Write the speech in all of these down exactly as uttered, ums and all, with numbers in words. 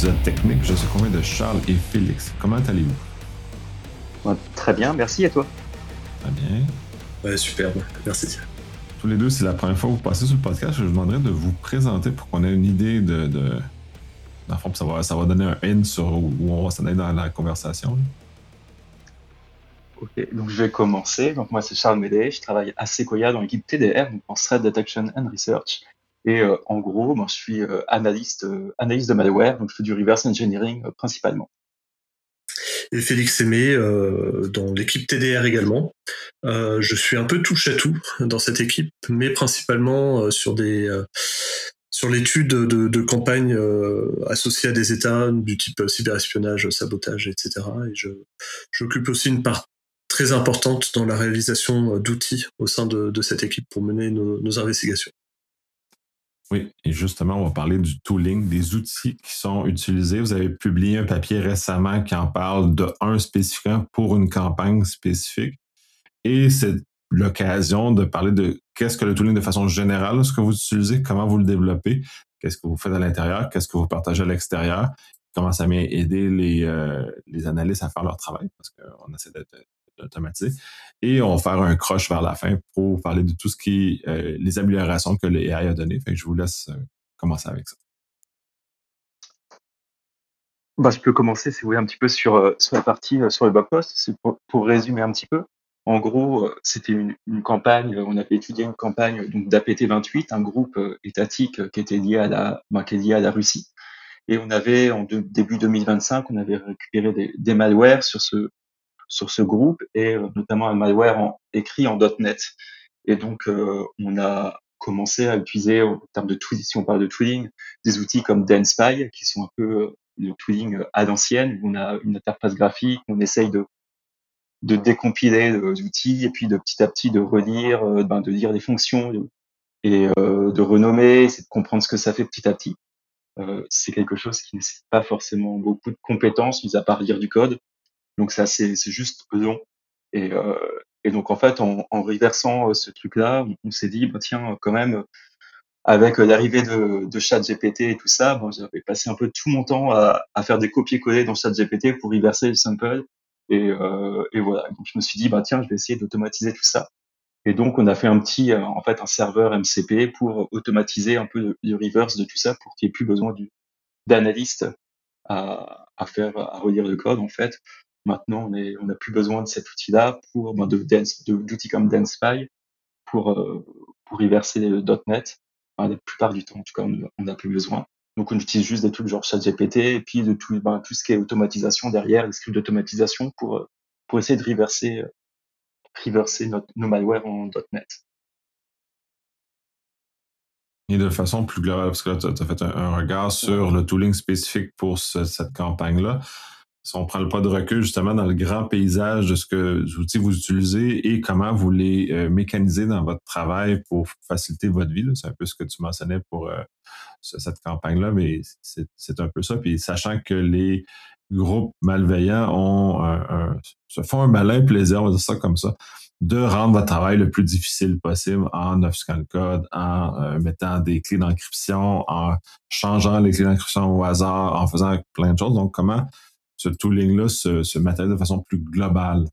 l'épisode technique. Je suis accompagné de Charles et Félix. Comment allez-vous? Ouais, très bien, merci, et toi? Très bien. Ouais, superbe, merci. Tous les deux, c'est la première fois que vous passez sur le podcast. Je vous demanderais de vous présenter pour qu'on ait une idée de... de... Dans le fond, ça va, ça va donner un hint sur où on va s'en aller dans la conversation. Ok, donc je vais commencer. Donc moi, c'est Charles Médé, je travaille à Sequoia dans l'équipe T D R, donc en Threat Detection and Research. Et euh, en gros, moi, je suis euh, analyste, euh, analyste de malware, donc je fais du reverse engineering euh, principalement. Et Félix Aimé, euh, dans l'équipe T D R également. Euh, je suis un peu touche à tout dans cette équipe, mais principalement euh, sur des euh, sur l'étude de, de campagnes euh, associées à des États du type cyberespionnage, sabotage, et cetera. Et je j'occupe aussi une part très importante dans la réalisation d'outils au sein de, de cette équipe pour mener nos, nos investigations. Oui, et justement, on va parler du tooling, des outils qui sont utilisés. Vous avez publié un papier récemment qui en parle de un spécifiquement pour une campagne spécifique. Et c'est l'occasion de parler de qu'est-ce que le tooling de façon générale, ce que vous utilisez, comment vous le développez, qu'est-ce que vous faites à l'intérieur, qu'est-ce que vous partagez à l'extérieur, comment ça vient aider les, euh, les analystes à faire leur travail, parce qu'on essaie d'être d'automatiser. Et on va faire un croche vers la fin pour parler de tout ce qui est euh, les améliorations que le A I a données. Fait que je vous laisse euh, commencer avec ça. Bah, je peux commencer, si vous voulez, un petit peu sur, euh, sur la partie, euh, sur le blog post. C'est pour, pour résumer un petit peu. En gros, euh, c'était une, une campagne, euh, on avait étudié une campagne donc d'A P T vingt-huit, un groupe euh, étatique euh, qui était lié à la, bah, qui est lié à la Russie. Et on avait, en de- début deux mille vingt-cinq, on avait récupéré des, des malwares sur ce, sur ce groupe, et euh, notamment un malware en, écrit en .NET. Et donc, euh, on a commencé à utiliser, en termes de tooling, si on parle de tooling, des outils comme DanSpy, qui sont un peu euh, le tooling euh, à l'ancienne, où on a une interface graphique, on essaye de, de décompiler les outils, et puis de petit à petit de relire, euh, ben, de lire les fonctions, de- et euh, de renommer, c'est de comprendre ce que ça fait petit à petit. Euh, c'est quelque chose qui ne nécessite pas forcément beaucoup de compétences, mis à part lire du code. Donc ça, c'est c'est juste long. Et, euh, et donc en fait, en, en reversant euh, ce truc-là, on, on s'est dit, bah, tiens, quand même, avec euh, l'arrivée de, de ChatGPT et tout ça, bon, j'avais passé un peu tout mon temps à, à faire des copier-coller dans ChatGPT pour reverser le sample. Et, euh, et voilà. Donc je me suis dit, bah tiens, je vais essayer d'automatiser tout ça. Et donc on a fait un petit, euh, en fait, un serveur M C P pour automatiser un peu le, le reverse de tout ça, pour qu'il n'y ait plus besoin du d'analyste à, à faire, à relire le code, en fait. Maintenant, on est, on n'a plus besoin de cet outil-là pour, ben, de, dance- de- d'outils comme DancePy pour, euh, pour y verser le .NET. Enfin, la plupart du temps, en tout cas, on n'a plus besoin. Donc, on utilise juste des trucs genre ChatGPT et puis de tout, ben, tout ce qui est automatisation derrière, les scripts d'automatisation pour, euh, pour essayer de reverser, euh, reverser notre, nos malwares en .NET. Et de façon plus globale, parce que là, tu as fait un, un regard sur Ouais. le tooling spécifique pour ce, cette campagne-là. Si on prend le pas de recul justement dans le grand paysage de ce que les outils vous utilisez et comment vous les euh, mécanisez dans votre travail pour faciliter votre vie, là. C'est un peu ce que tu mentionnais pour euh, ce- cette campagne-là, mais c'est, c'est un peu ça. Puis sachant que les groupes malveillants ont un, un- se font un malin plaisir, on va dire ça comme ça, de rendre votre travail le plus difficile possible en obfusquant le code, en euh, mettant des clés d'encryption, en changeant les clés d'encryption au hasard, en faisant plein de choses. Donc, comment ce tooling-là se, se matérialise de façon plus globale?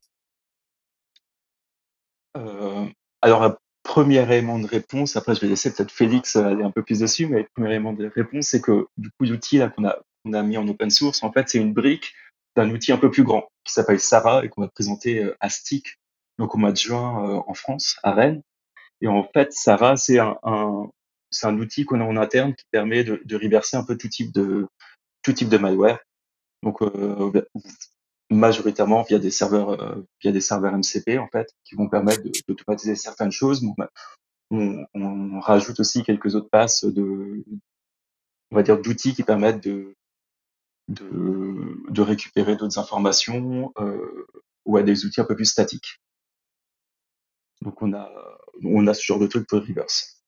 Euh, alors, un premier élément de réponse, après je vais laisser peut-être Félix euh, aller un peu plus dessus, mais le premier élément de réponse, c'est que du coup, l'outil là qu'on a, qu'on a mis en open source, en fait, c'est une brique d'un outil un peu plus grand qui s'appelle Sarah et qu'on va présenter euh, à STIC, donc au mois de juin euh, en France, à Rennes. Et en fait, Sarah, c'est un, un, c'est un outil qu'on a en interne qui permet de, de reverser un peu tout type de, tout type de malware. Donc, euh, majoritairement via des serveurs, euh, via des serveurs M C P en fait, qui vont permettre de- d'automatiser certaines choses. Bon, bah, on, on rajoute aussi quelques autres passes de, on va dire, d'outils qui permettent de, de, de récupérer d'autres informations euh, ou à des outils un peu plus statiques. Donc on a, on a ce genre de truc pour reverse.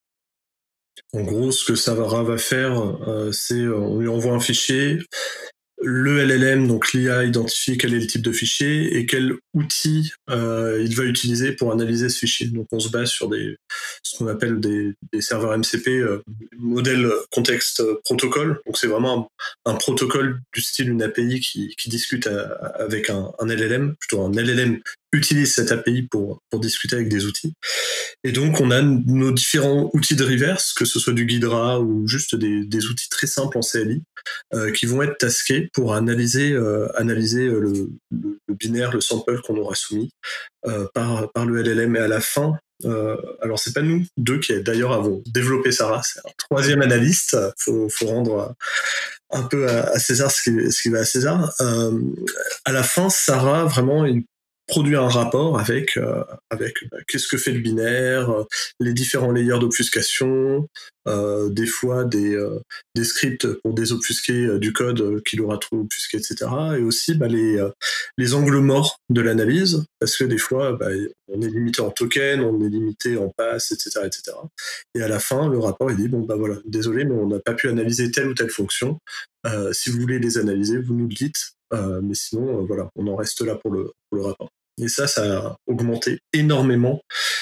En gros, ce que Savara va faire, euh, c'est euh, on lui envoie un fichier, le L L M, donc l'I A, identifie quel est le type de fichier et quel outil euh, il va utiliser pour analyser ce fichier. Donc on se base sur des, ce qu'on appelle des, des serveurs M C P, euh, modèle contexte protocole. Donc c'est vraiment un, un protocole du style une A P I qui, qui discute à, avec un, un L L M, plutôt un L L M utilise cette A P I pour, pour discuter avec des outils. Et donc, on a nos différents outils de reverse, que ce soit du Ghidra ou juste des, des outils très simples en C L I, euh, qui vont être taskés pour analyser, euh, analyser le, le, le binaire, le sample qu'on aura soumis euh, par, par le L L M. Et à la fin, euh, alors c'est pas nous deux qui d'ailleurs avons développé Sarah, c'est un troisième analyste, faut, faut rendre un peu à, à César ce qui, ce qui va à César. Euh, à la fin, Sarah vraiment une produit un rapport avec euh, avec bah, qu'est-ce que fait le binaire, euh, les différents layers d'obfuscation, euh, des fois des euh, des scripts pour désobfusquer euh, du code euh, qu'il aura trop obfusqué, et cetera. Et aussi bah, les euh, les angles morts de l'analyse, parce que des fois bah, on est limité en token, on est limité en pass, et cetera, et cetera. Et à la fin, le rapport il dit bon bah voilà, désolé mais on n'a pas pu analyser telle ou telle fonction. Euh, si vous voulez les analyser, vous nous le dites. Euh, mais sinon, euh, voilà, on en reste là pour le, pour le rapport. Et ça, ça a augmenté énormément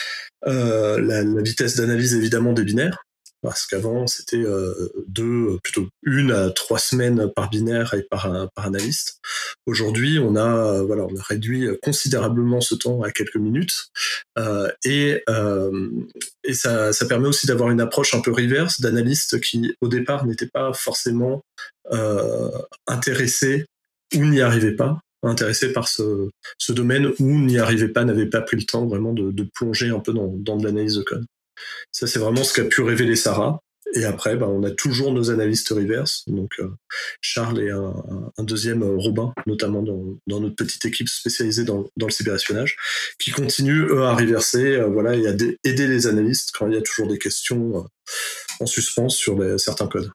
euh, la, la vitesse d'analyse évidemment des binaires, parce qu'avant c'était euh, deux, plutôt une à trois semaines par binaire et par, par analyste. Aujourd'hui, on a voilà, on a réduit considérablement ce temps à quelques minutes, euh, et euh, et ça, ça permet aussi d'avoir une approche un peu reverse d'analystes qui au départ n'étaient pas forcément euh, intéressés ou n'y arrivaient pas, intéressés par ce, ce domaine ou n'y arrivaient pas, n'avaient pas pris le temps vraiment de, de plonger un peu dans, dans de l'analyse de code. Ça, c'est vraiment ce qu'a pu révéler Sarah. Et après, bah, on a toujours nos analystes reverse. Donc, euh, Charles et un, un deuxième, euh, Robin, notamment dans, dans notre petite équipe spécialisée dans, dans le cyberespionnage, qui continuent, eux, à reverser euh, voilà, et à d- aider les analystes quand il y a toujours des questions euh, en suspens sur les, certains codes.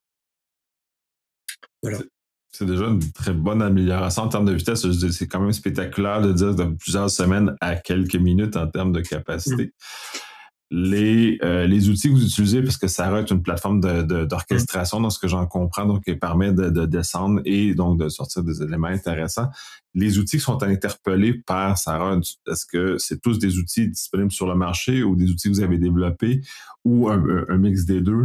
Voilà. C'est déjà une très bonne amélioration en termes de vitesse. C'est quand même spectaculaire de dire de plusieurs semaines à quelques minutes en termes de capacité. Mmh. Les, euh, les outils que vous utilisez, parce que Sarah est une plateforme de, de, d'orchestration, mmh. dans ce que j'en comprends, donc qui permet de, de descendre et donc de sortir des éléments intéressants. Les outils qui sont interpellés par Sarah, est-ce que c'est tous des outils disponibles sur le marché ou des outils que vous avez développés ou un, un mix des deux?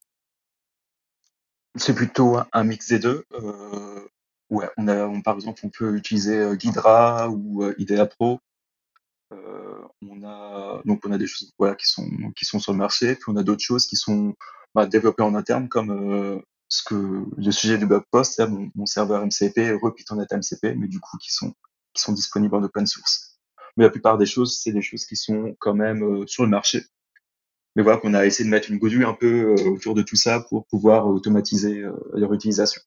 C'est plutôt un mix des deux. Euh, ouais, on a, on, par exemple, on peut utiliser euh, Ghidra ou euh, IDEA Pro. Euh, on a, donc on a des choses voilà, qui sont qui sont sur le marché, puis on a d'autres choses qui sont bah, développées en interne, comme euh, ce que le sujet du blog post, là, mon, mon serveur M C P, Repython.net M C P, mais du coup qui sont qui sont disponibles en open source. Mais la plupart des choses, c'est des choses qui sont quand même euh, sur le marché. Mais voilà, qu'on a essayé de mettre une godouille un peu euh, autour de tout ça pour pouvoir automatiser euh, leur utilisation.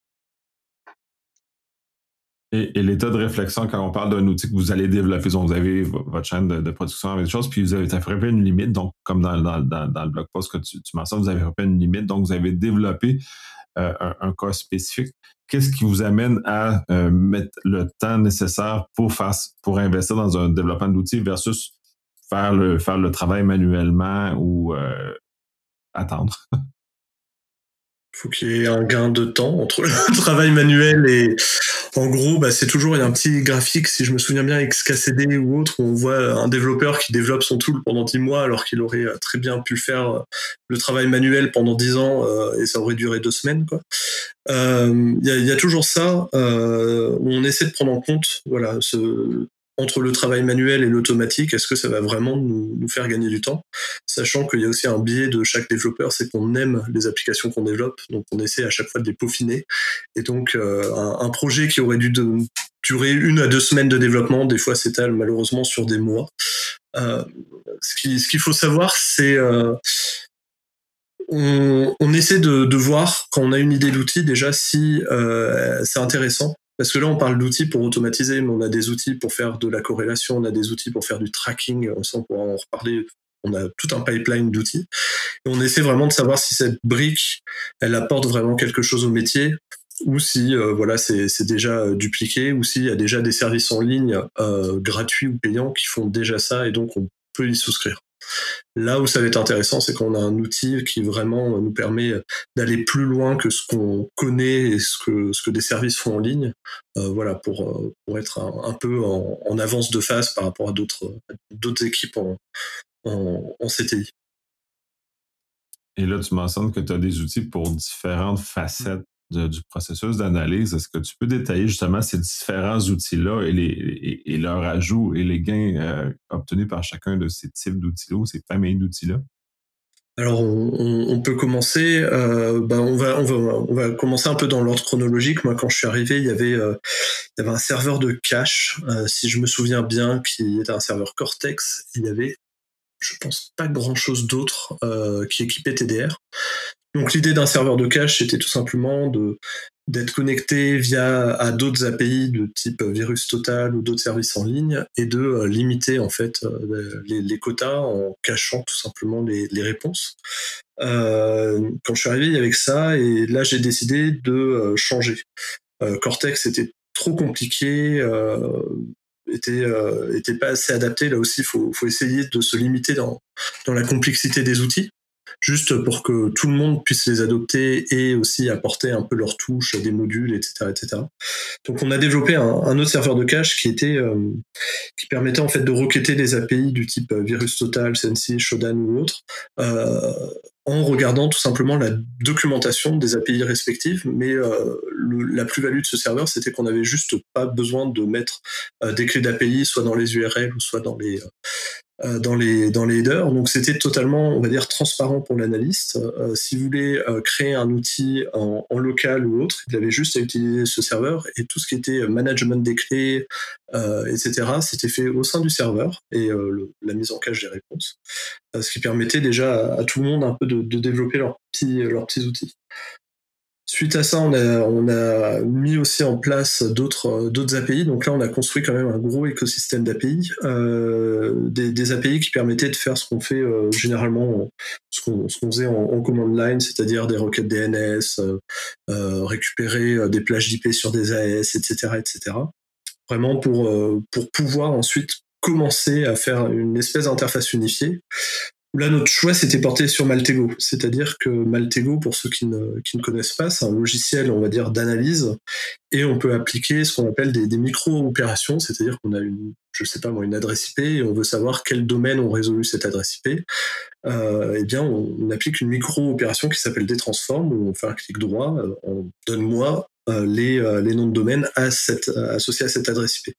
Et, et l'état de réflexion, quand on parle d'un outil que vous allez développer, donc vous avez votre chaîne de, de production avec des choses, puis vous avez frappé une limite, donc comme dans, dans, dans, dans le blog post que tu, tu mentionnes, vous avez frappé une limite, donc vous avez développé euh, un, un cas spécifique. Qu'est-ce qui vous amène à euh, mettre le temps nécessaire pour, faire, pour investir dans un développement d'outils versus faire le, faire le travail manuellement ou euh, attendre? Il faut qu'il y ait un gain de temps entre le travail manuel et... En gros, bah, c'est toujours, il y a un petit graphique, si je me souviens bien, X K C D ou autre, où on voit un développeur qui développe son tool pendant dix mois alors qu'il aurait très bien pu faire le travail manuel pendant dix ans euh, et ça aurait duré deux semaines, quoi. Euh, y a, y a toujours ça. Euh, on essaie de prendre en compte, voilà, ce... entre le travail manuel et l'automatique, est-ce que ça va vraiment nous, nous faire gagner du temps? Sachant qu'il y a aussi un biais de chaque développeur, c'est qu'on aime les applications qu'on développe, donc on essaie à chaque fois de les peaufiner. Et donc euh, un, un projet qui aurait dû de, durer une à deux semaines de développement, des fois s'étale malheureusement sur des mois. Euh, ce, qui, ce qu'il faut savoir, c'est... Euh, on, on essaie de, de voir, quand on a une idée d'outil, déjà si euh, c'est intéressant. Parce que là, on parle d'outils pour automatiser, mais on a des outils pour faire de la corrélation, on a des outils pour faire du tracking, ça on pourra en reparler, on a tout un pipeline d'outils. Et on essaie vraiment de savoir si cette brique, elle apporte vraiment quelque chose au métier, ou si euh, voilà, c'est, c'est déjà euh, dupliqué, ou s'il y a déjà des services en ligne euh, gratuits ou payants qui font déjà ça, et donc on peut y souscrire. Là où ça va être intéressant, c'est qu'on a un outil qui vraiment nous permet d'aller plus loin que ce qu'on connaît et ce que, ce que des services font en ligne, euh, voilà, pour, pour être un, un peu en, en avance de phase par rapport à d'autres, d'autres équipes en, en, en C T I. Et là, tu mentionnes que tu as des outils pour différentes facettes de, du processus d'analyse. Est-ce que tu peux détailler justement ces différents outils-là et, les, et, et leur ajout et les gains euh, obtenus par chacun de ces types d'outils-là ou ces familles d'outils-là? Alors, on, on, on peut commencer. Euh, ben on va, on va, on va commencer un peu dans l'ordre chronologique. Moi, quand je suis arrivé, il y avait, euh, il y avait un serveur de cache, euh, si je me souviens bien, qui était un serveur Cortex. Il y avait, je pense, pas grand-chose d'autre euh, qui équipait T D R. Donc, l'idée d'un serveur de cache, c'était tout simplement de d'être connecté via à d'autres A P I de type VirusTotal ou d'autres services en ligne et de euh, limiter en fait euh, les, les quotas en cachant tout simplement les, les réponses. Euh, quand je suis arrivé, il y avait que ça et là j'ai décidé de euh, changer. Euh, Cortex était trop compliqué, euh, était euh, était pas assez adapté. Là aussi, il faut faut essayer de se limiter dans dans la complexité des outils, juste pour que tout le monde puisse les adopter et aussi apporter un peu leurs touches, des modules, et cetera, et cetera. Donc, on a développé un, un autre serveur de cache qui était euh, qui permettait en fait de requêter des A P I du type VirusTotal, Sensi, Shodan ou autre, euh, en regardant tout simplement la documentation des A P I respectives. Mais euh, le, la plus-value de ce serveur, c'était qu'on n'avait juste pas besoin de mettre euh, des clés d'A P I soit dans les U R L ou soit dans les euh, dans les dans les headers. Donc c'était totalement, on va dire, transparent pour l'analyste. Euh, si vous voulez euh, créer un outil en, en local ou autre, il avait juste à utiliser ce serveur et tout ce qui était management des clés, euh, et cetera, c'était fait au sein du serveur et euh, le, la mise en cache des réponses, euh, ce qui permettait déjà à, à tout le monde un peu de, de développer leurs petits leurs petits outils. Suite à ça, on a, on a mis aussi en place d'autres, d'autres A P I. Donc là, on a construit quand même un gros écosystème d'A P I, euh, des, des A P I qui permettaient de faire ce qu'on fait euh, généralement, ce qu'on, ce qu'on faisait en, en command line, c'est-à-dire des requêtes D N S, euh, euh, récupérer euh, des plages d'I P sur des A S, et cetera, et cetera. Vraiment pour, euh, pour pouvoir ensuite commencer à faire une espèce d'interface unifiée. Là, notre choix s'était porté sur Maltego, c'est-à-dire que Maltego, pour ceux qui ne, qui ne connaissent pas, c'est un logiciel, on va dire, d'analyse, et on peut appliquer ce qu'on appelle des, des micro-opérations, c'est-à-dire qu'on a une, je sais pas moi, une adresse I P, et on veut savoir quel domaine ont résolu cette adresse I P. Euh, eh bien, on, on applique une micro-opération qui s'appelle détransform, où on fait un clic droit, euh, on donne-moi euh, les, euh, les noms de domaine à cette, euh, associés à cette adresse I P.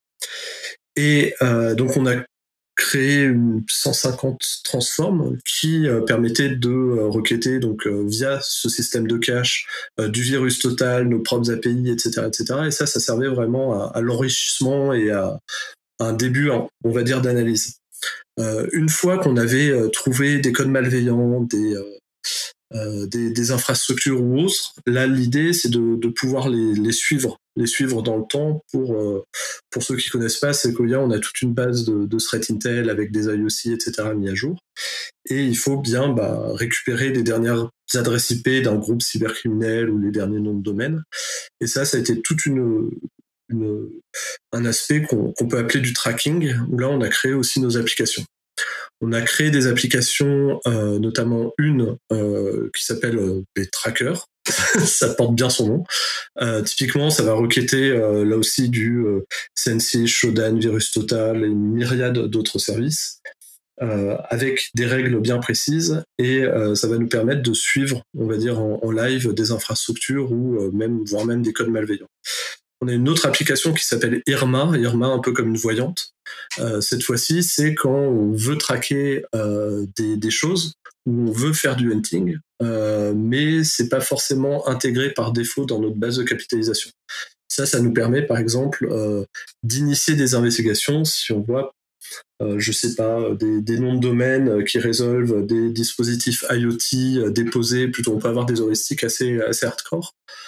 Et euh, donc, on a créé cent cinquante transforms qui euh, permettaient de euh, requêter donc euh, via ce système de cache euh, du VirusTotal, nos propres A P I, et cetera, et cetera. Et ça, ça servait vraiment à, à l'enrichissement et à, à un début, on va dire, d'analyse. Euh, une fois qu'on avait euh, trouvé des codes malveillants, des euh, Euh, des, des infrastructures ou autres, là l'idée c'est de, de pouvoir les, les suivre, les suivre dans le temps. Pour euh, pour ceux qui connaissent pas, Sequoia, on a toute une base de, de threat intel avec des I O C, et cetera mis à jour, et il faut bien bah, récupérer les dernières adresses I P d'un groupe cybercriminel ou les derniers noms de domaine. Et ça, ça a été toute une, une un aspect qu'on, qu'on peut appeler du tracking, où là on a créé aussi nos applications. On a créé des applications, euh, notamment une euh, qui s'appelle euh, les trackers. Ça porte bien son nom. Euh, typiquement, ça va requêter euh, là aussi du euh, Sensi, Shodan, VirusTotal et une myriade d'autres services euh, avec des règles bien précises, et euh, ça va nous permettre de suivre, on va dire, en, en live des infrastructures ou euh, même, voire même des codes malveillants. On a une autre application qui s'appelle Irma, Irma un peu comme une voyante. Euh, cette fois-ci, c'est quand on veut traquer euh, des, des choses, où on veut faire du hunting, euh, mais c'est pas forcément intégré par défaut dans notre base de capitalisation. Ça, ça nous permet par exemple euh, d'initier des investigations si on voit, euh, je sais pas, des, des noms de domaine qui résolvent des dispositifs IoT déposés. Plutôt, on peut avoir des heuristiques assez, assez hardcore,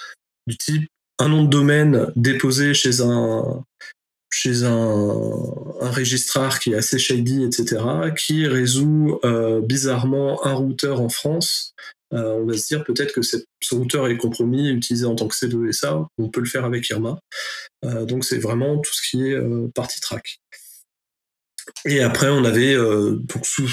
du type un nom de domaine déposé chez un chez un, un registrar qui est assez shady, et cetera, qui résout euh, bizarrement un routeur en France. Euh, on va se dire peut-être que ce routeur est compromis, utilisé en tant que C deux, et ça, on peut le faire avec Irma. Euh, donc c'est vraiment tout ce qui est euh, partie track. Et après, on avait euh, donc sous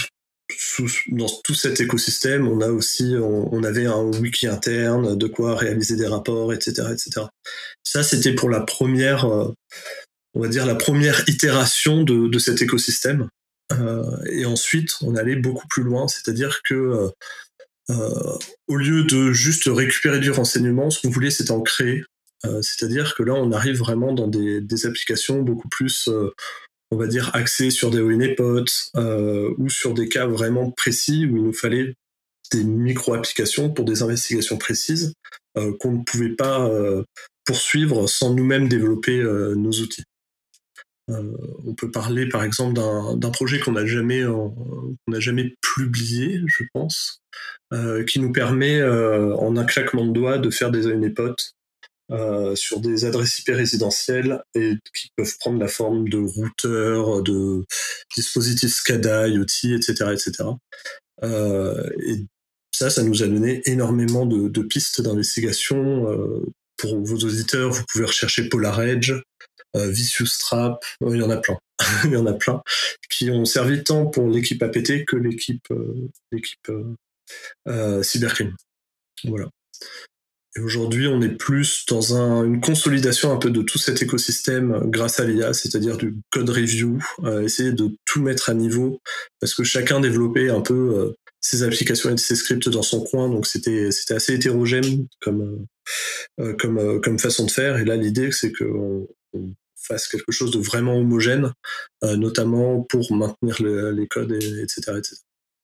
sous, dans tout cet écosystème, on a aussi, on, on avait un wiki interne, de quoi réaliser des rapports, et cetera, et cetera. Ça, c'était pour la première, euh, on va dire la première itération de, de cet écosystème. Euh, et ensuite, on allait beaucoup plus loin, c'est-à-dire que euh, euh, au lieu de juste récupérer du renseignement, ce qu'on voulait, c'était en créer. Euh, c'est-à-dire que là, on arrive vraiment dans des, des applications beaucoup plus, euh, on va dire, axées sur des honeypots euh, ou sur des cas vraiment précis où il nous fallait des micro-applications pour des investigations précises euh, qu'on ne pouvait pas euh, poursuivre sans nous-mêmes développer euh, nos outils. Euh, on peut parler par exemple d'un, d'un projet qu'on n'a jamais, euh, qu'on n'a jamais publié, je pense, euh, qui nous permet euh, en un claquement de doigts de faire des honeypots euh, sur des adresses I P résidentielles et qui peuvent prendre la forme de routeurs, de dispositifs SCADA, IoT, et cetera, et cetera. Euh, et ça, ça nous a donné énormément de, de pistes d'investigation. Euh, pour vos auditeurs, vous pouvez rechercher PolarEdge, euh, Vicious Trap, euh, il y en a plein. Il y en a plein qui ont servi tant pour l'équipe A P T que l'équipe, euh, l'équipe euh, euh, Cybercrime. Voilà. Et aujourd'hui, on est plus dans un, une consolidation un peu de tout cet écosystème grâce à l'I A, c'est-à-dire du code review, euh, essayer de tout mettre à niveau, parce que chacun développait un peu euh, ses applications et ses scripts dans son coin, donc c'était c'était assez hétérogène comme euh, comme euh, comme façon de faire. Et là, l'idée, c'est qu'on on fasse quelque chose de vraiment homogène, euh, notamment pour maintenir le, les codes, et, etc., et cetera.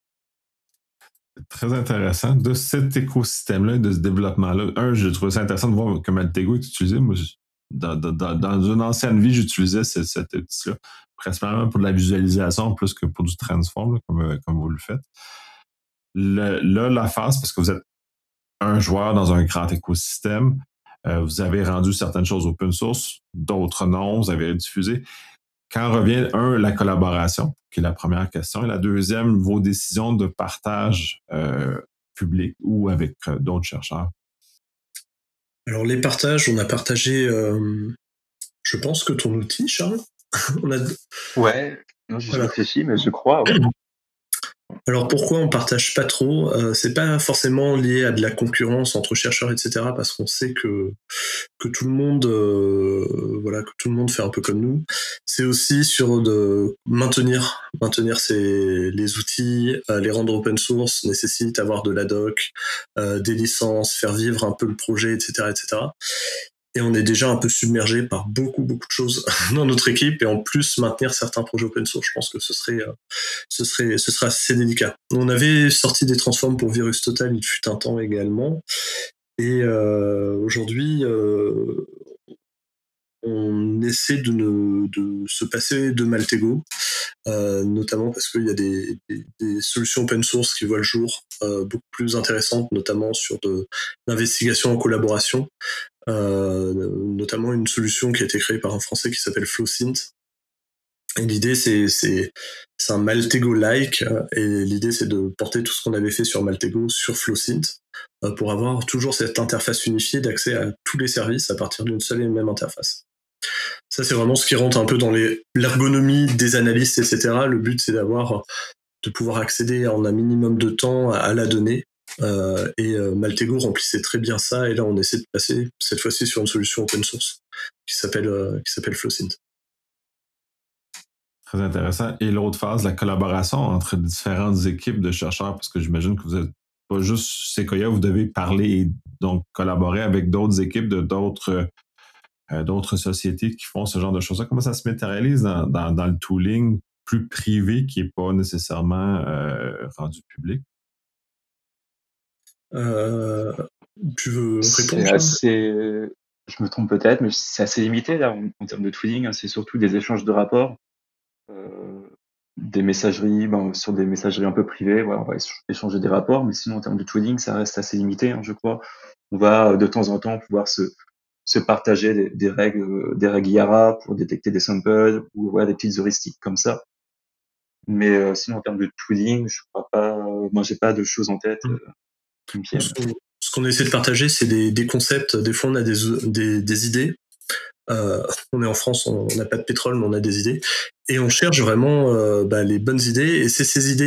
Très intéressant de cet écosystème-là, de ce développement-là. Un, j'ai trouvé ça intéressant de voir que Maltego est utilisé. Moi, dans, dans, dans une ancienne vie, j'utilisais ce, cet outil-là, principalement pour de la visualisation plus que pour du transform, là, comme, comme vous le faites. Le, là, la phase, parce que vous êtes un joueur dans un grand écosystème, euh, vous avez rendu certaines choses open source, d'autres non, vous avez diffusé. Quand revient, un, la collaboration, qui est la première question, et la deuxième, vos décisions de partage euh, public ou avec euh, d'autres chercheurs? Alors, les partages, on a partagé, euh, je pense que ton outil, Charles. on a... Ouais, non, j'y voilà. réfléchis, mais je crois, ouais. Alors pourquoi on partage pas trop euh, c'est pas forcément lié à de la concurrence entre chercheurs, et cetera. Parce qu'on sait que que tout le monde, euh, voilà, que tout le monde fait un peu comme nous. C'est aussi sur de maintenir maintenir ces les outils, euh, les rendre open source nécessite avoir de la doc, euh, des licences, faire vivre un peu le projet, et cetera, et cetera. Et on est déjà un peu submergé par beaucoup, beaucoup de choses dans notre équipe. Et en plus, maintenir certains projets open source, je pense que ce serait, euh, ce serait, ce serait assez délicat. On avait sorti des transforms pour VirusTotal, il fut un temps également. Et euh, aujourd'hui, euh, on essaie de, ne, de se passer de Maltego, euh, notamment parce qu'il y a des, des, des solutions open source qui voient le jour, euh, beaucoup plus intéressantes, notamment sur de l'investigation en collaboration. Euh, notamment une solution qui a été créée par un Français qui s'appelle FlowSynth. Et l'idée, c'est, c'est, c'est un Maltego-like, et l'idée, c'est de porter tout ce qu'on avait fait sur Maltego sur FlowSynth euh, pour avoir toujours cette interface unifiée d'accès à tous les services à partir d'une seule et même interface. Ça, c'est vraiment ce qui rentre un peu dans les, l'ergonomie des analystes, et cetera. Le but, c'est d'avoir, de pouvoir accéder en un minimum de temps à, à la donnée. Euh, et euh, Maltego remplissait très bien ça, et là on essaie de passer cette fois-ci sur une solution open source qui s'appelle euh, qui s'appelle FlowSynth. Très intéressant. Et l'autre phase, la collaboration entre différentes équipes de chercheurs, parce que j'imagine que vous n'êtes pas juste Sequoia, vous devez parler et donc collaborer avec d'autres équipes de d'autres euh, d'autres sociétés qui font ce genre de choses-là. Comment ça se matérialise dans, dans, dans le tooling plus privé qui n'est pas nécessairement euh, rendu public? Euh, tu veux c'est répondre? assez... Je me trompe peut-être, mais c'est assez limité là en, en termes de tooling. Hein, c'est surtout des échanges de rapports, euh, des messageries, ben, sur des messageries un peu privées. Voilà, on va échanger des rapports, mais sinon en termes de tooling, ça reste assez limité, hein, je crois. On va de temps en temps pouvoir se, se partager des, des règles, des règles I A R A pour détecter des samples ou voilà, des petites heuristiques comme ça. Mais euh, sinon en termes de tooling, je crois pas. Euh, moi, j'ai pas de choses en tête. Euh, Ce qu'on, ce qu'on essaie de partager, c'est des, des concepts. Des fois, on a des, des, des idées. Euh, on est en France, on n'a pas de pétrole, mais on a des idées. Et on cherche vraiment euh, bah, les bonnes idées. Et c'est ces idées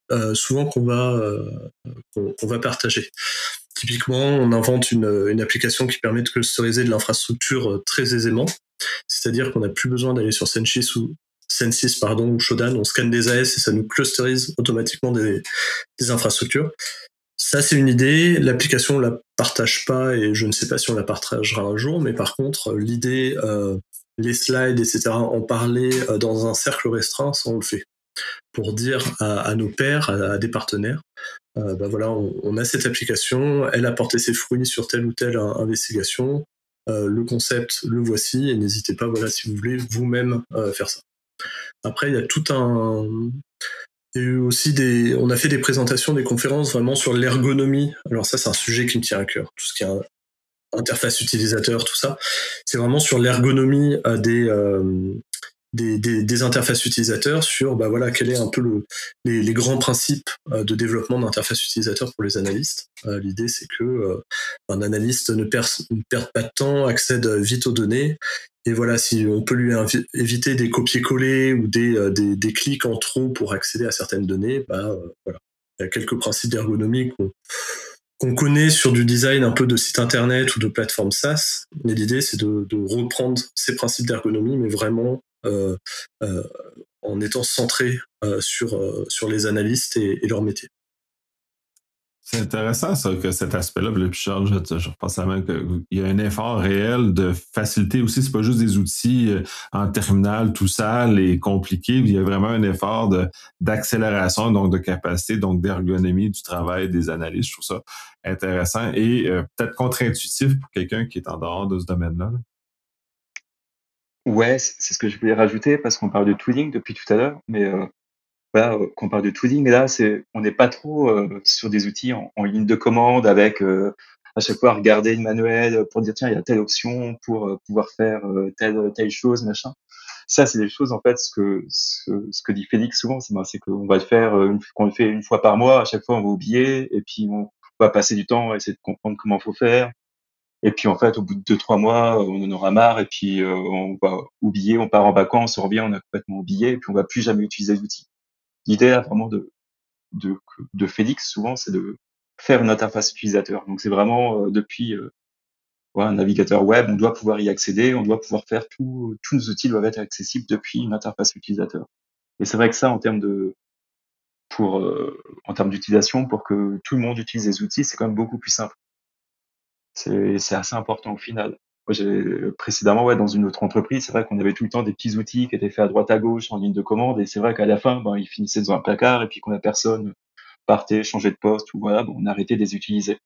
euh, souvent qu'on va, euh, qu'on, qu'on va partager. Typiquement, on invente une, une application qui permet de clusteriser de l'infrastructure euh, très aisément. C'est-à-dire qu'on n'a plus besoin d'aller sur Censys ou Censys pardon, ou Shodan, on scanne des A S et ça nous clusterise automatiquement des, des infrastructures. Ça, c'est une idée. L'application, on la partage pas et je ne sais pas si on la partagera un jour, mais par contre, l'idée, euh, les slides, et cetera, en parler euh, dans un cercle restreint, ça, on le fait. Pour dire à, à nos pairs, à, à des partenaires, euh, bah voilà, on, on a cette application, elle a porté ses fruits sur telle ou telle investigation, euh, le concept, le voici, et n'hésitez pas, voilà, si vous voulez vous-même euh, faire ça. Après, il y a tout un... Il y a eu aussi des... On a fait des présentations, des conférences vraiment sur l'ergonomie. Alors ça, c'est un sujet qui me tient à cœur, tout ce qui est interface utilisateur, tout ça. C'est vraiment sur l'ergonomie euh, des... Euh, Des, des, des interfaces utilisateurs sur bah voilà quel est un peu le, les, les grands principes euh, de développement d'interface utilisateur pour les analystes. Euh, l'idée c'est que euh, un analyste ne perd, ne perd pas de temps, accède vite aux données et voilà si on peut lui invi- éviter des copier-coller ou des, euh, des, des clics en trop pour accéder à certaines données, bah euh, voilà il y a quelques principes d'ergonomie qu'on qu'on connaît sur du design un peu de site internet ou de plateforme SaaS, mais l'idée c'est de, de reprendre ces principes d'ergonomie, mais vraiment euh, euh, en étant centré euh, sur, euh, sur les analystes et, et leur métier. C'est intéressant, ça, que cet aspect-là, puis Charles, je, je repense à même qu'il y a un effort réel de faciliter aussi, c'est pas juste des outils euh, en terminal, tout sale et compliqué, il y a vraiment un effort de, d'accélération, donc de capacité, donc d'ergonomie du travail des analystes. Je trouve ça intéressant et euh, peut-être contre-intuitif pour quelqu'un qui est en dehors de ce domaine-là. Ouais, c'est c'est ce que je voulais rajouter parce qu'on parle de tooling depuis tout à l'heure, mais euh, voilà, euh, quand on parle de tooling, là, c'est, on n'est pas trop euh, sur des outils en, en ligne de commande avec euh, à chaque fois regarder le manuel pour dire tiens, il y a telle option pour euh, pouvoir faire euh, telle telle chose, machin. Ça, c'est des choses en fait ce que ce, ce que dit Félix souvent, c'est ben, c'est qu'on va le faire euh, une, qu'on le fait une fois par mois. À chaque fois, on va oublier et puis on va passer du temps à essayer de comprendre comment faut faire. Et puis en fait, au bout de deux trois mois, on en aura marre et puis euh, on va oublier, on part en vacances, on revient, on a complètement oublié et puis on va plus jamais utiliser l'outil. L'idée là, vraiment de de, de Félix, souvent, c'est de faire une interface utilisateur. Donc, c'est vraiment euh, depuis euh, ouais, un navigateur web, on doit pouvoir y accéder, on doit pouvoir faire tout, tous nos outils doivent être accessibles depuis une interface utilisateur. Et c'est vrai que ça, en termes de, pour, euh, en termes d'utilisation, pour que tout le monde utilise les outils, c'est quand même beaucoup plus simple. C'est, c'est assez important au final. Moi, j'ai précédemment, ouais, dans une autre entreprise, c'est vrai qu'on avait tout le temps des petits outils qui étaient faits à droite à gauche en ligne de commande, et c'est vrai qu'à la fin, ben, ils finissaient dans un placard, et puis quand la personne partait, changeait de poste, ou voilà, bon, on arrêtait de les utiliser.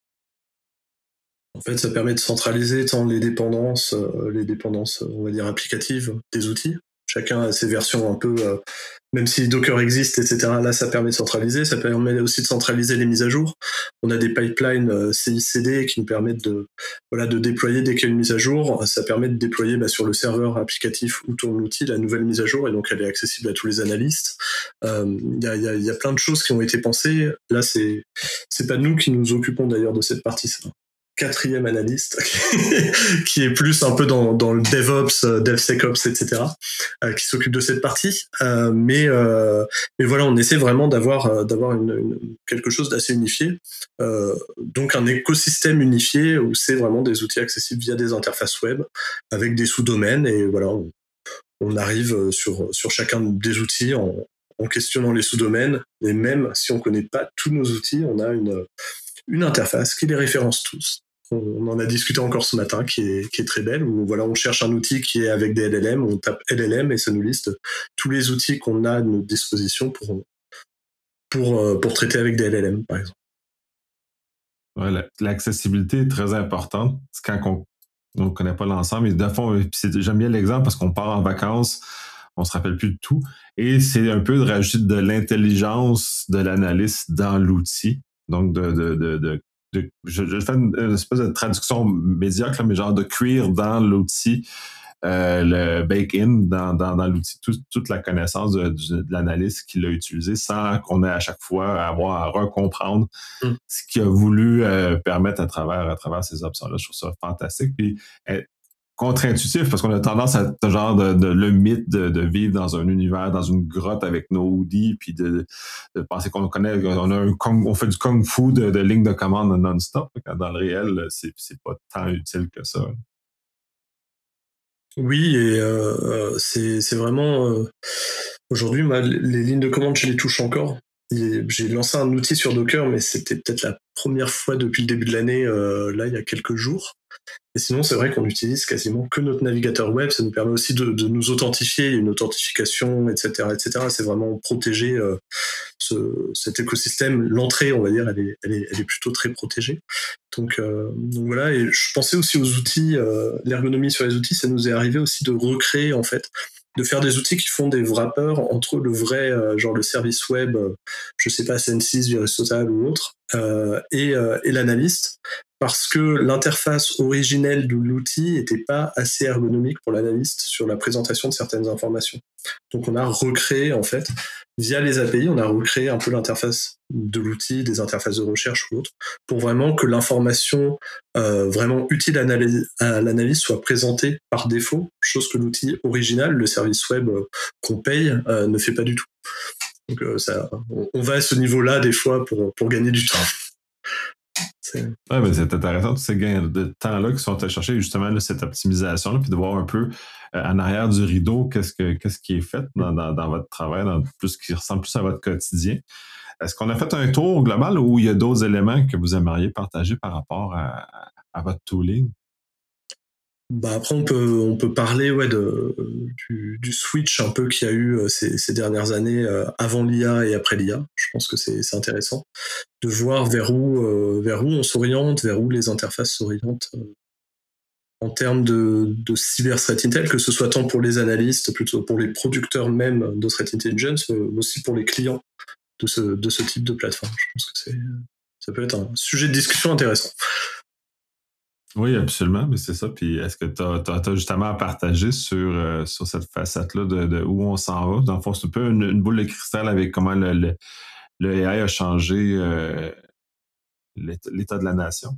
En fait, ça permet de centraliser tant les dépendances, euh, les dépendances, on va dire, applicatives des outils. Chacun a ses versions un peu, euh, même si Docker existe, et cetera. Là, ça permet de centraliser. Ça permet aussi de centraliser les mises à jour. On a des pipelines euh, C I C D qui nous permettent de, voilà, de déployer dès qu'il y a une mise à jour. Ça permet de déployer bah, sur le serveur applicatif où tourne l'outil la nouvelle mise à jour, et donc elle est accessible à tous les analystes. Il euh, y, a, y, a, y a plein de choses qui ont été pensées. Là, c'est c'est pas nous qui nous occupons d'ailleurs de cette partie. Ça. Quatrième analyste qui est plus un peu dans, dans le DevOps, DevSecOps, et cetera, euh, qui s'occupe de cette partie. Euh, mais, euh, mais voilà, on essaie vraiment d'avoir, d'avoir une, une, quelque chose d'assez unifié. Euh, donc un écosystème unifié où c'est vraiment des outils accessibles via des interfaces web avec des sous-domaines. Et voilà, on, on arrive sur, sur chacun des outils en, en questionnant les sous-domaines. Et même si on ne connaît pas tous nos outils, on a une, une interface qui les référence tous. On en a discuté encore ce matin, qui est, qui est très belle, où voilà, on cherche un outil qui est avec des L L M, on tape L L M et ça nous liste tous les outils qu'on a à notre disposition pour, pour, pour traiter avec des L L M, par exemple. Ouais, l'accessibilité est très importante. C'est quand on ne connaît pas l'ensemble. Et de fond, j'aime bien l'exemple parce qu'on part en vacances, on ne se rappelle plus de tout. Et c'est un peu de rajouter de l'intelligence de l'analyste dans l'outil. Donc, de, de, de, de De, je, je fais une, une espèce de traduction médiocre, mais genre de cuire dans l'outil, euh, le bake-in dans, dans, dans l'outil, tout, toute la connaissance de, de, de l'analyste qui l'a utilisé sans qu'on ait à chaque fois à avoir à recomprendre mm. ce qu'il a voulu euh, permettre à travers, à travers ces options-là. Je trouve ça fantastique. Puis, euh, contre-intuitif parce qu'on a tendance à ce genre de, de le mythe de, de vivre dans un univers, dans une grotte avec nos hoodies, puis de, de penser qu'on connaît, on a un kung, on fait du kung-fu de, de ligne de commande non-stop. Quand dans le réel, c'est, c'est pas tant utile que ça. Oui, et euh, c'est, c'est vraiment euh, aujourd'hui, ma, les lignes de commande, je les touche encore. Et j'ai lancé un outil sur Docker, mais c'était peut-être la première fois depuis le début de l'année, euh, là, il y a quelques jours. Et sinon, c'est vrai qu'on utilise quasiment que notre navigateur web. Ça nous permet aussi de, de nous authentifier, une authentification, et cetera, et cetera. C'est vraiment protéger euh, ce, cet écosystème. L'entrée, on va dire, elle est, elle est, elle est plutôt très protégée. Donc, euh, donc voilà. Et je pensais aussi aux outils, euh, l'ergonomie sur les outils. Ça nous est arrivé aussi de recréer, en fait, de faire des outils qui font des wrappers entre le vrai, euh, genre le service web, euh, je sais pas, Sensis, VirusTotal ou autre, euh, et, euh, et l'analyste, parce que l'interface originelle de l'outil n'était pas assez ergonomique pour l'analyste sur la présentation de certaines informations. Donc on a recréé, en fait, via les A P I, on a recréé un peu l'interface de l'outil, des interfaces de recherche ou autre, pour vraiment que l'information euh, vraiment utile à, analyse, à l'analyse soit présentée par défaut, chose que l'outil original, le service web euh, qu'on paye, euh, ne fait pas du tout. Donc euh, ça, on, on va à ce niveau-là des fois pour, pour gagner du temps. C'est... Ouais, ben c'est intéressant, tous ces gains de temps-là qui sont à chercher justement là, cette optimisation, puis de voir un peu euh, en arrière du rideau qu'est-ce, que, qu'est-ce qui est fait dans, dans, dans votre travail, dans plus qui ressemble plus à votre quotidien. Est-ce qu'on a fait un tour global ou il y a d'autres éléments que vous aimeriez partager par rapport à, à votre tooling? Bah après on peut on peut parler ouais de du, du switch un peu qu'il y a eu ces, ces dernières années euh, avant l'I A et après l'I A. Je pense que c'est c'est intéressant de voir vers où euh, vers où on s'oriente, vers où les interfaces s'orientent euh, en termes de de cyber threat intel, que ce soit tant pour les analystes, plutôt pour les producteurs même de threat intelligence, mais aussi pour les clients de ce de ce type de plateforme. Je pense que c'est ça peut être un sujet de discussion intéressant. Oui, absolument, mais c'est ça. Puis est-ce que tu as justement à partager sur, euh, sur cette facette-là de, de où on s'en va? Dans le fond, c'est un peu une, une boule de cristal avec comment le, le, le A I a changé euh, l'état, l'état de la nation.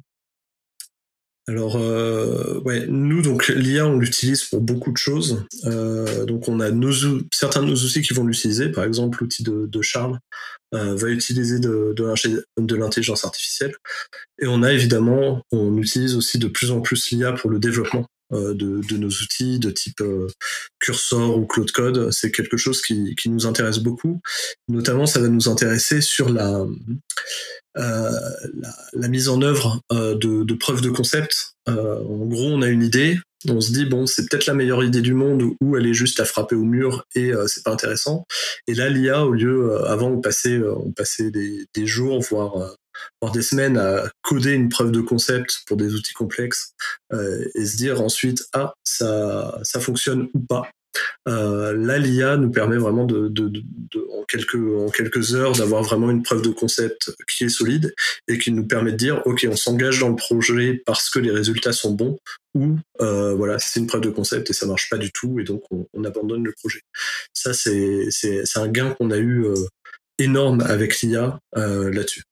Alors, euh, ouais, nous, donc, l'I A, on l'utilise pour beaucoup de choses. Euh, donc, on a nos, certains de nos outils qui vont l'utiliser. Par exemple, l'outil de, de Charles euh, va utiliser de, de, de l'intelligence artificielle. Et on a évidemment, on utilise aussi de plus en plus l'I A pour le développement euh, de, de nos outils de type euh, Cursor ou Claude Code. C'est quelque chose qui, qui nous intéresse beaucoup. Notamment, ça va nous intéresser sur la... Euh, la, la mise en œuvre euh, de, de preuves de concept. Euh, en gros, on a une idée, on se dit bon, c'est peut-être la meilleure idée du monde ou elle est juste à frapper au mur et euh, c'est pas intéressant. Et là, l'I A, au lieu, euh, avant, on passait, euh, on passait des, des jours, voire, euh, voire des semaines à coder une preuve de concept pour des outils complexes euh, et se dire ensuite ah ça ça fonctionne ou pas. Euh, là, l'I A nous permet vraiment de, de, de, de, en, quelques, en quelques heures d'avoir vraiment une preuve de concept qui est solide et qui nous permet de dire ok, on s'engage dans le projet parce que les résultats sont bons ou euh, voilà, c'est une preuve de concept et ça marche pas du tout et donc on, on abandonne le projet. Ça, c'est, c'est, c'est un gain qu'on a eu euh, énorme avec l'I A euh, là-dessus.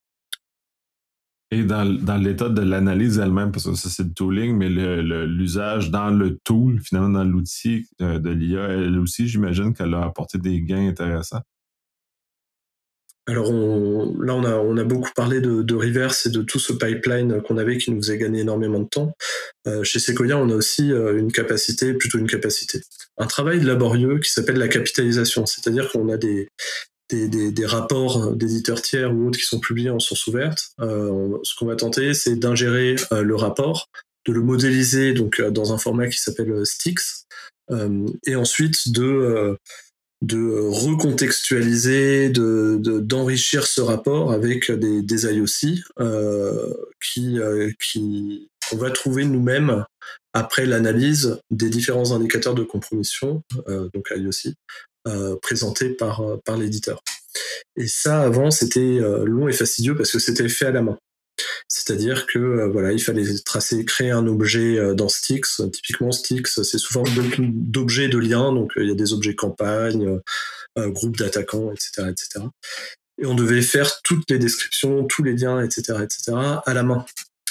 Et dans, dans l'état de l'analyse elle-même, parce que ça c'est le tooling, mais le, le, l'usage dans le tool, finalement dans l'outil euh, de l'I A, elle aussi, j'imagine qu'elle a apporté des gains intéressants. Alors on, là, on a, on a beaucoup parlé de, de Reverse et de tout ce pipeline qu'on avait qui nous faisait gagner énormément de temps. Euh, chez Sequoia, on a aussi euh, une capacité, plutôt une capacité, un travail laborieux qui s'appelle la capitalisation, c'est-à-dire qu'on a des Des, des, des rapports d'éditeurs tiers ou autres qui sont publiés en source ouverte. Euh, on, ce qu'on va tenter, c'est d'ingérer euh, le rapport, de le modéliser donc euh, dans un format qui s'appelle euh, Stix, euh, et ensuite de euh, de recontextualiser, de, de d'enrichir ce rapport avec des, des I O C euh, qui euh, qui on va trouver nous-mêmes après l'analyse des différents indicateurs de compromission, euh, donc I O C. Euh, présenté par, euh, par l'éditeur. Et ça, avant, c'était euh, long et fastidieux parce que c'était fait à la main. C'est-à-dire que euh, voilà, il fallait tracer, créer un objet euh, dans Stix. Typiquement, Stix, c'est souvent d'objets de liens, donc il euh, y a des objets campagne, euh, groupe d'attaquants, et cetera, et cetera. Et on devait faire toutes les descriptions, tous les liens, et cetera, et cetera, à la main. Ce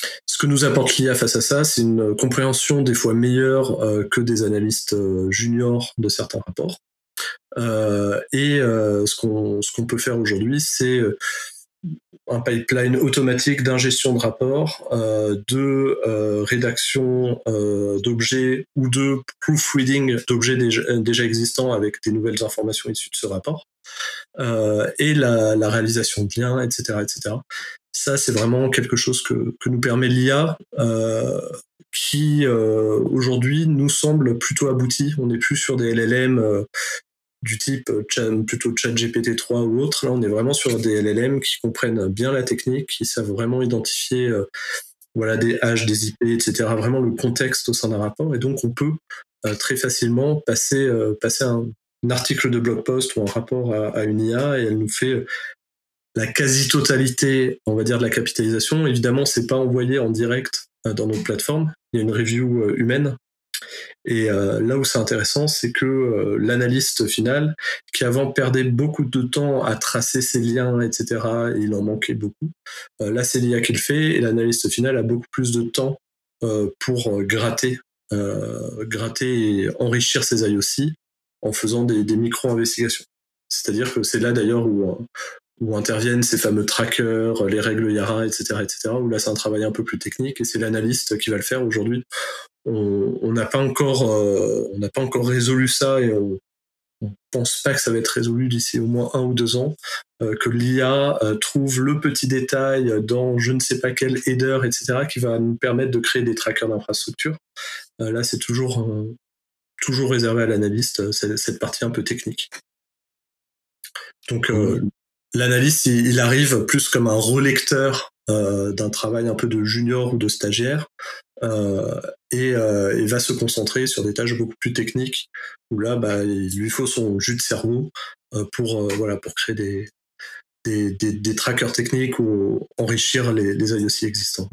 que nous apporte l'I A face à ça, c'est une compréhension des fois meilleure euh, que des analystes euh, juniors de certains rapports. Euh, et euh, ce qu'on ce qu'on peut faire aujourd'hui, c'est un pipeline automatique d'ingestion de rapports, euh, de euh, rédaction euh, d'objets ou de proofreading d'objets déjà, déjà existants avec des nouvelles informations issues de ce rapport, euh, et la, la réalisation de liens, et cetera, et cetera. Ça, c'est vraiment quelque chose que, que nous permet l'I A, euh, qui euh, aujourd'hui nous semble plutôt abouti. On n'est plus sur des L L M euh, du type plutôt ChatGPT trois ou autre. Là, on est vraiment sur des L L M qui comprennent bien la technique, qui savent vraiment identifier euh, voilà, des hash, des I P, et cetera, vraiment le contexte au sein d'un rapport. Et donc, on peut euh, très facilement passer, euh, passer un, un article de blog post ou un rapport à, à une I A, et elle nous fait la quasi-totalité, on va dire, de la capitalisation. Évidemment, c'est pas envoyé en direct euh, dans notre plateforme. Il y a une review euh, humaine. Et euh, là où c'est intéressant, c'est que euh, l'analyste final, qui avant perdait beaucoup de temps à tracer ses liens, et cetera, et il en manquait beaucoup, euh, là c'est l'I A qui le fait, et l'analyste final a beaucoup plus de temps euh, pour euh, gratter, euh, gratter et enrichir ses I O C en faisant des, des micro-investigations. C'est-à-dire que c'est là d'ailleurs où, où interviennent ces fameux trackers, les règles Yara, et cetera, et cetera, où là c'est un travail un peu plus technique, et c'est l'analyste qui va le faire aujourd'hui. On n'a pas encore, euh, on n'a pas encore résolu ça, et on, on pense pas que ça va être résolu d'ici au moins un ou deux ans, euh, que l'I A euh, trouve le petit détail dans je ne sais pas quel header, et cetera, qui va nous permettre de créer des trackers d'infrastructure. Euh, là, c'est toujours, euh, toujours réservé à l'analyste, cette, cette partie un peu technique. Donc, euh, oui. L'analyste, il, il arrive plus comme un relecteur euh, d'un travail un peu de junior ou de stagiaire, euh, et, euh, et va se concentrer sur des tâches beaucoup plus techniques, où là, bah, il lui faut son jus de cerveau euh, pour, euh, voilà, pour créer des, des, des, des trackers techniques ou enrichir les, les I O C existants.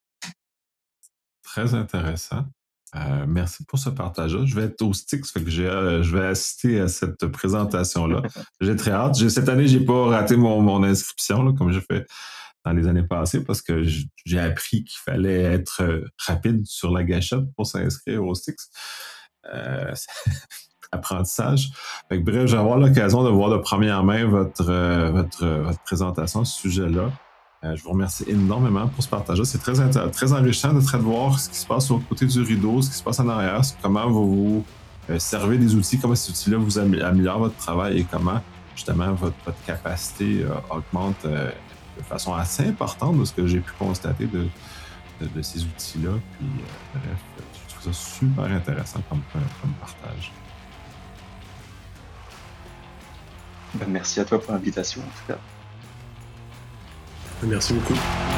Très intéressant. Euh, merci pour ce partage-là. Je vais être au Styx, fait que j'ai, euh, je vais assister à cette présentation-là. J'ai très hâte. J'ai, cette année, j'ai pas raté mon, mon inscription, là, comme j'ai fait dans les années passées, parce que j'ai appris qu'il fallait être rapide sur la gâchette pour s'inscrire au Styx. Euh, apprentissage. Fait que, bref, je vais avoir l'occasion de voir de première main votre, euh, votre, votre présentation à ce sujet-là. Euh, je vous remercie énormément pour ce partage-là. C'est très, très enrichissant de, de voir ce qui se passe au côté du rideau, ce qui se passe en arrière, comment vous vous euh, servez des outils, comment ces outils-là vous améliorent votre travail et comment, justement, votre, votre capacité euh, augmente euh, de façon assez importante de ce que j'ai pu constater de, de, de ces outils-là. Puis, euh, bref, je trouve ça super intéressant comme, comme partage. Ben, merci à toi pour l'invitation, en tout cas. Merci beaucoup.